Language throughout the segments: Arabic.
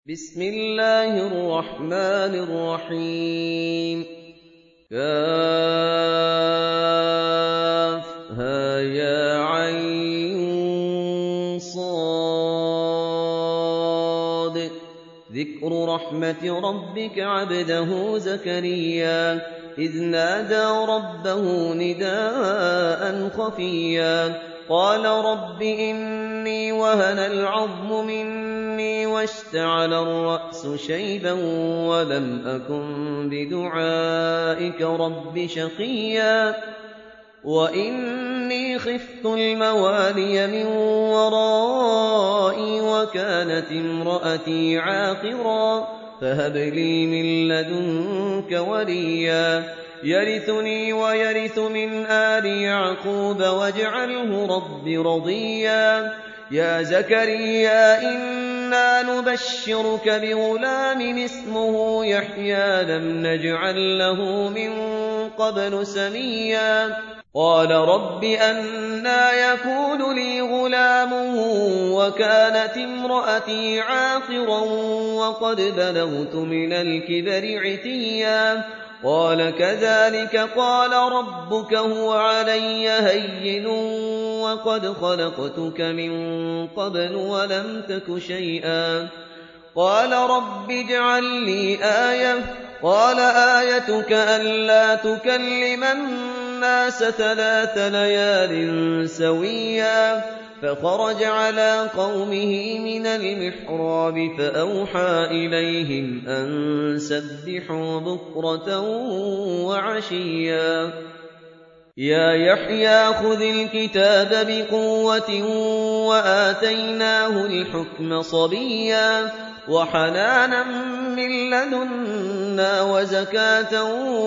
بسم الله الرحمن الرحيم كافها يا عين صاد ذكر رحمة ربك عبده زكريا إذ نادى ربه نداء خفيا قال رب إني وهن العظم مني واشتعل الرأس شيبا ولم أكن بدعائك رب شقيا وإني خفت الموالي من ورائي وكانت امرأتي عاقرا فهب لي من لدنك وليا يرثني ويرث من آل يعقوب واجعله رب رضيا يا زكريا إنا نبشرك بغلام اسمه يحيى لم نجعل له من قبل سميا قال رب أنى يكون لي غلام وكانت امرأتي عاقرا وقد بلغت من الكبر عتيا قال كذلك قال ربك هو علي هين وقد خلقتك من قبل ولم تك شيئا قال رب اجعل لي آية قال آيتك ألا تكلم الناس 3 ليال سويا فخرج على قومه من المحراب فأوحى إليهم أن سبحوا بكرة وعشيا يا يحيى خذ الكتاب بقوة وآتيناه الحكم صبيا وحنانا من لدنا وزكاة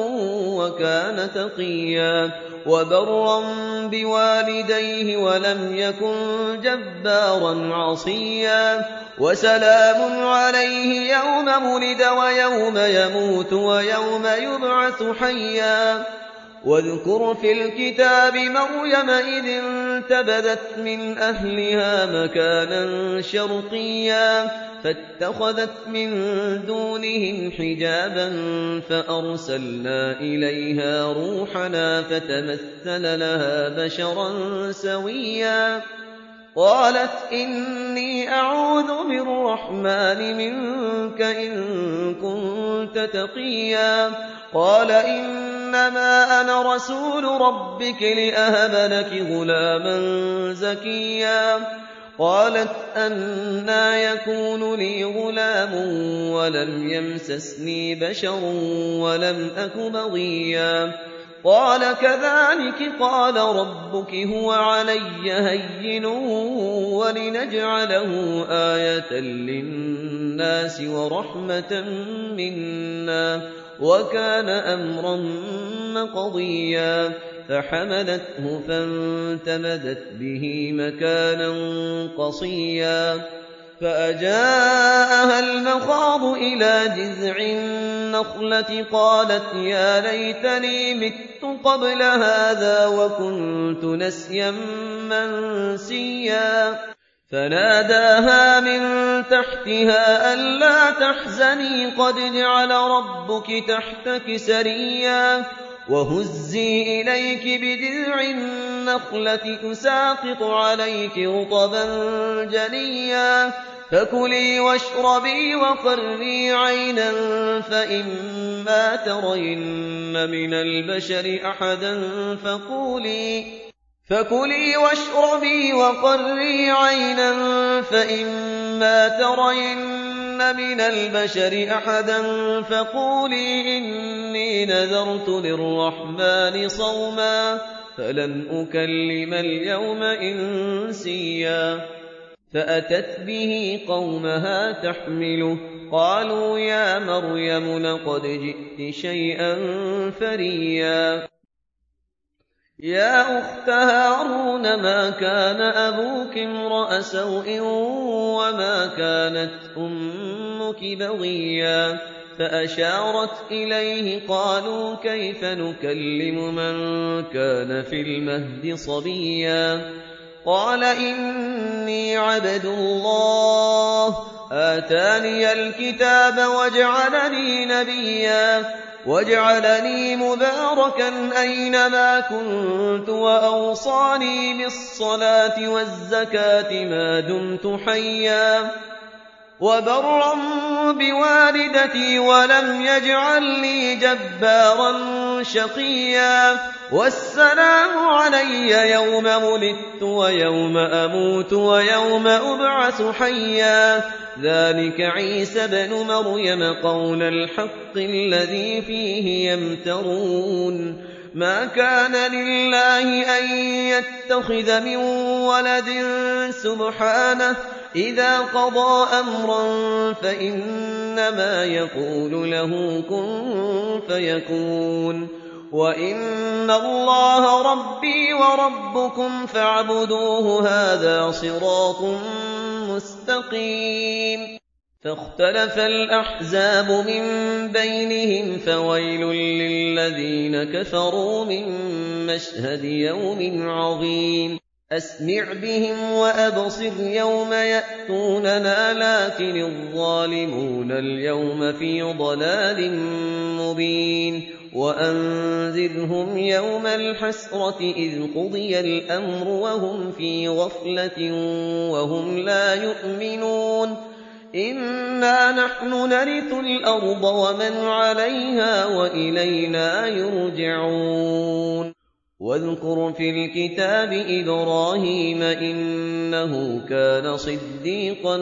وكان تقيا وبرا بوالديه ولم يكن جبارا عصيا وسلام عليه يوم ولد ويوم يموت ويوم يبعث حيا واذكر في الكتاب مريم إذ انتبذت من أهلها مكانا شرقيا فاتخذت من دونهم حجابا فأرسلنا إليها روحنا فتمثل لها بشرا سويا قالت إني أعوذ بالرحمن منك إن كنت تقيا قال إنما أنا رسول ربك لأهب لك غلاما زكيا قالت أنى يكون لي غلام ولم يمسسني بشر ولم أك بغيا قال كذلك قال ربك هو علي هين ولنجعله آية للناس ورحمة منا وكان أمرا مقضيا فحملته فانتبذت به مكانا قصيا فأجاءها المخاض إلى جذع النخلة قالت يا ليتني مت قبل هذا وكنت نسيا منسيا فناداها من تحتها ألا تحزني قد جعل ربك تحتك سريا وهزي إليك بجذع النخلة تساقط عليك رطبا جنيا فكلي واشربي وقري عينا فإما ترين من البشر أحدا فكلي واشربي وقري عينا فإما ترين من البشر أحدا فقولي إني نذرت للرحمن صوما فلن أكلم اليوم إنسيا فأتت به قومها تحمله قالوا يا مريم لقد جئت شيئا فريا يا أخت هارون ما كان أبوك امرأ سوء وما كانت أمك بغيا فأشارت إليه قالوا كيف نكلم من كان في المهد صبيا قال إني عبد الله آتاني الكتاب وجعلني نبيا وجعلني مباركا أينما كنت وأوصاني بالصلاة والزكاة ما دمت حيا وبرا بوالدتي ولم يجعلني جبارا شقيا والسلام علي يوم ولدت ويوم أموت ويوم أبعث حيا ذلك عيسى بن مريم قول الحق الذي فيه يمترون ما كان لله أن يتخذ من ولد سبحانه إذا قضى أمرا فإنما يقول له كن فيكون وإن الله ربي وربكم فاعبدوه هذا صراط مستقيم فاختلف الأحزاب من بينهم فويل للذين كفروا من مشهد يوم عظيم أسمع بهم وأبصر يوم يأتوننا لكن الظالمون اليوم في ضلال مبين وأنذرهم يوم الحسرة إذ قضي الأمر وهم في غفلة وهم لا يؤمنون إنا نحن نرث الأرض ومن عليها وإلينا يرجعون واذكر في الكتاب إبراهيم إنه كان صديقا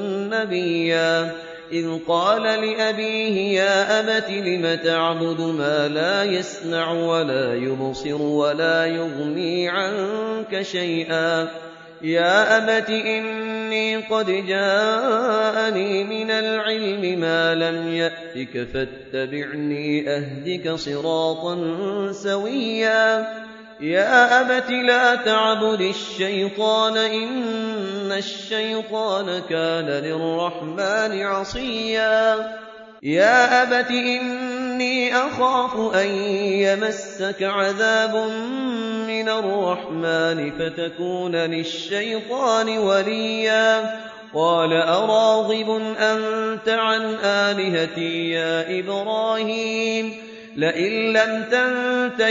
نبيا إذ قال لأبيه يا أبت لم تعبد ما لا يسمع ولا يبصر ولا يغني عنك شيئا يا أبت إني قد جاءني من العلم ما لم يأتك فاتبعني أهدك صراطا سويا يا أبت لا تعبد الشيطان إن الشيطان كان للرحمن عصيا يا أبت إني أخاف أن يمسك عذاب من الرحمن فتكون للشيطان وليا قال أراغب أنت عن آلهتي يا إبراهيم لئن لم تنته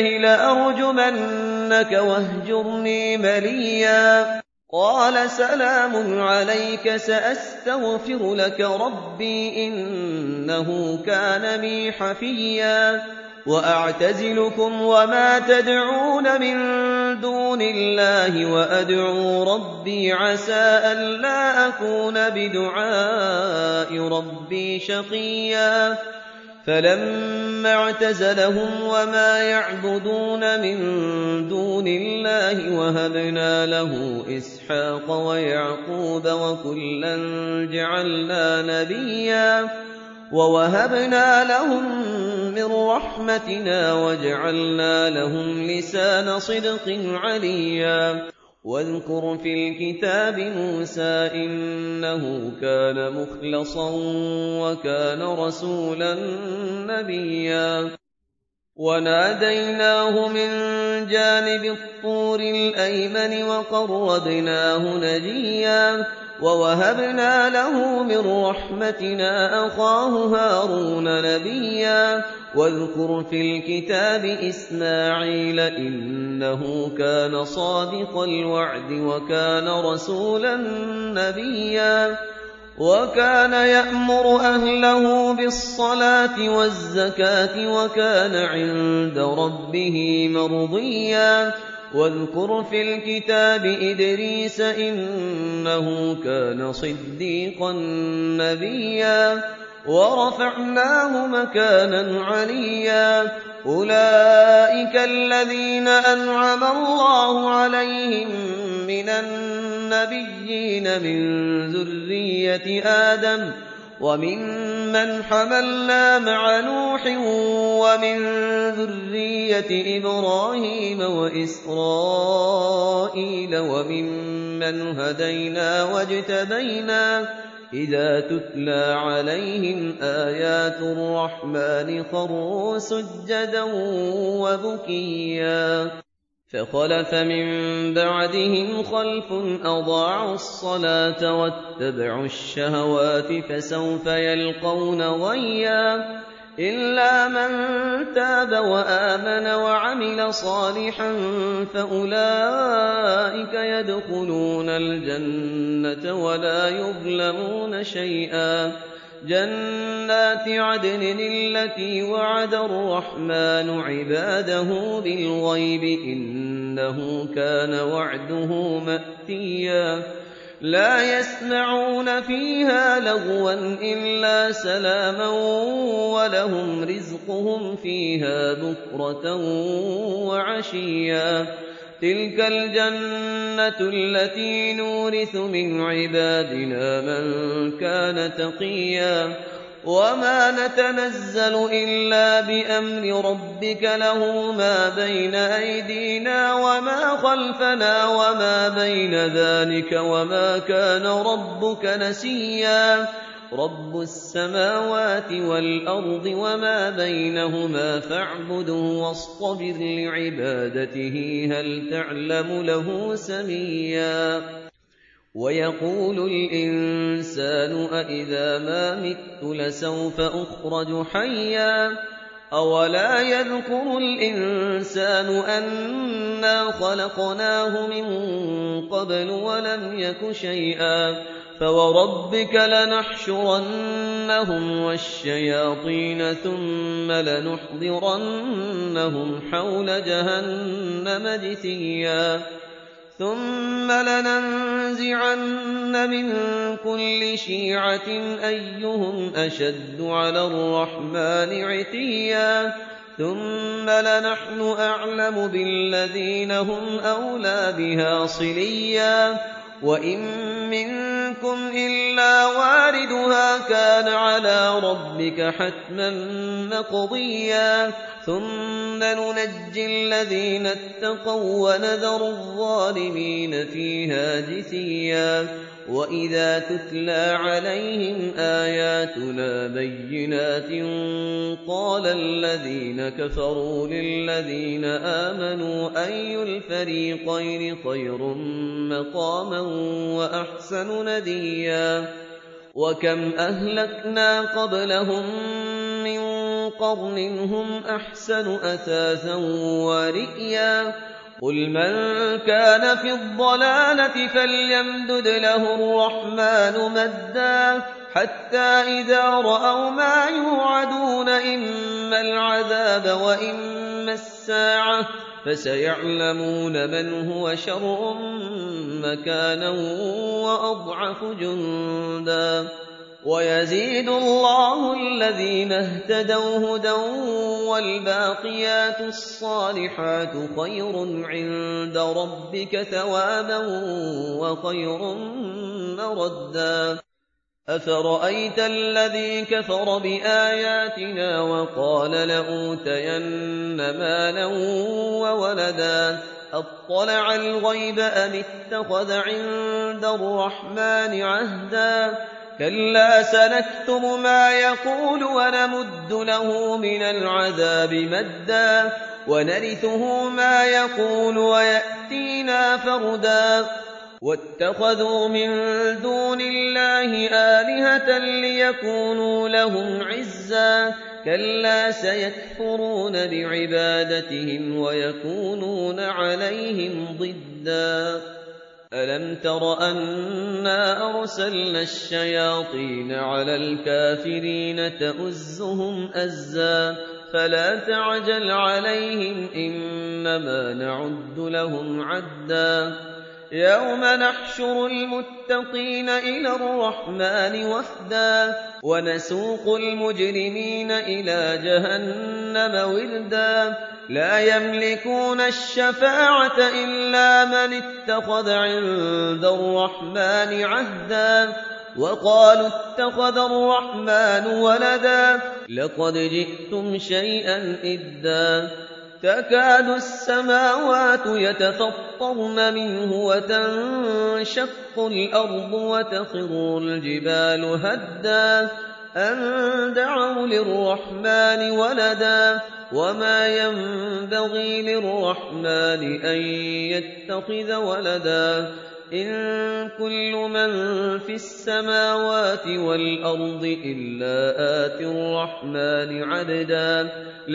لأرجمنك واهجرني مليا قال سلام عليك سأستغفر لك ربي إنه كان بي حفيا وأعتزلكم وما تدعون من دون الله وأدعو ربي عسى ألا أكون بدعاء ربي شقيا فلما اعتزلهم وما يعبدون من دون الله وهبنا له إسحاق ويعقوب وكلا جعلنا نبيا ووهبنا لهم من رحمتنا وجعلنا لهم لسان صدق عليا واذكر في الكتاب موسى إنه كان مخلصا وكان رسولا نبيا وناديناه من جانب الطور الأيمن وقربناه نجيا ووهبنا له من رحمتنا أخاه هارون نبيا واذكر في الكتاب إسماعيل إنه كان صادق الوعد وكان رسولا نبيا وكان يأمر أهله بالصلاة والزكاة وكان عند ربه مرضيا واذكر في الكتاب إدريس إنه كان صديقا نبيا ورفعناه مكانا عليا أولئك الذين أنعم الله عليهم من النبيين من ذرية آدم وممن حملنا مع نوح ومن ذرية إبراهيم وإسرائيل وممن هدينا واجتبينا إذا تتلى عليهم آيات الرحمن خروا سجدا وبكيا فخلف من بعدهم خلف أضاعوا الصلاة واتبعوا الشهوات فسوف يلقون غيا إلا من تاب وآمن وعمل صالحا فأولئك يدخلون الجنة ولا يظلمون شيئا جنات عدن التي وعد الرحمن عباده بالغيب إنه كان وعده مأتيا لا يسمعون فيها لغوا إلا سلاما ولهم رزقهم فيها بكرة وعشيا تلك الجنة التي نورث من عبادنا من كان تقيا وما نتنزل إلا بأمر ربك له ما بين أيدينا وما خلفنا وما بين ذلك وما كان ربك نسيا رب السماوات والأرض وما بينهما فاعبده واصطبر لعبادته هل تعلم له سميا ويقول الإنسان أإذا ما مت لسوف أخرج حيا أولا يذكر الإنسان أنا خلقناه من قبل ولم يك شيئا فوربك لنحشرنهم والشياطين ثم لنحضرنهم حول جهنم جثيا ثم لننزعن من كل شيعة أيهم أشد على الرحمن عتيا ثم لنحن أعلم بالذين هم أولى بها صليا وإن منكم إلا واردها كان على ربك حتما مقضيا ثم ننجي الذين اتقوا ونذر الظالمين فيها جثيا وإذا تتلى عليهم آياتنا بينات قال الذين كفروا للذين آمنوا أي الفريقين خير مقاما وأحسن نديا وكم أهلكنا قبلهم من قرن هم أحسن أثاثا ورئيا قل من كان في الضلالة فليمدد له الرحمن مدا حتى إذا رأوا ما يوعدون إما العذاب وإما الساعة فسيعلمون من هو شر مكانا وأضعف جندا ويزيد الله الذين اهتدوا هدى والباقيات الصالحات خير عند ربك ثوابا وخير مردا أفرأيت الذي كفر بآياتنا وقال لأوتين مالا وولدا أطلع الغيب أم اتخذ عند الرحمن عهدا كلا سنكتب ما يقول ونمد له من العذاب مدا ونرثه ما يقول ويأتينا فردا واتخذوا من دون الله آلهة ليكونوا لهم عزا كلا سيكفرون بعبادتهم ويكونون عليهم ضدا ألم تر أنا أرسلنا الشياطين على الكافرين تؤزهم أزا فلا تعجل عليهم إنما نعد لهم عدا يوم نحشر المتقين إلى الرحمن وفدا ونسوق المجرمين إلى جهنم وردا لا يملكون الشفاعة إلا من اتخذ عند الرحمن عهدا وقالوا اتخذ الرحمن ولدا لقد جئتم شيئا إدا تكاد السماوات يتفطرن منه وتنشق الأرض وتخر الجبال هدا أن دعوا للرحمن ولدا وما ينبغي للرحمن أن يتخذ ولدا إن كل من في السماوات والأرض إلا آتي الرحمن عبدا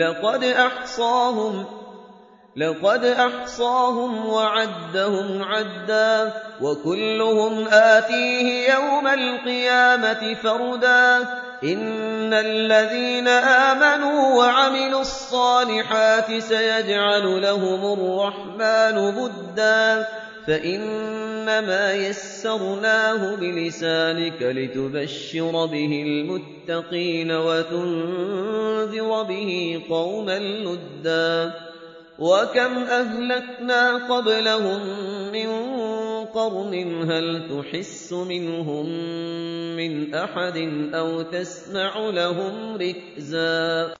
لقد أحصاهم وعدهم عدا وكلهم آتيه يوم القيامة فردا إن الذين آمنوا وعملوا الصالحات سيجعل لهم الرحمن ودا فإنما يسرناه بلسانك لتبشر به المتقين وتنذر به قوما لدا وكم أهلكنا قبلهم من قرن هل تحس منهم من أحد أو تسمع لهم ركزا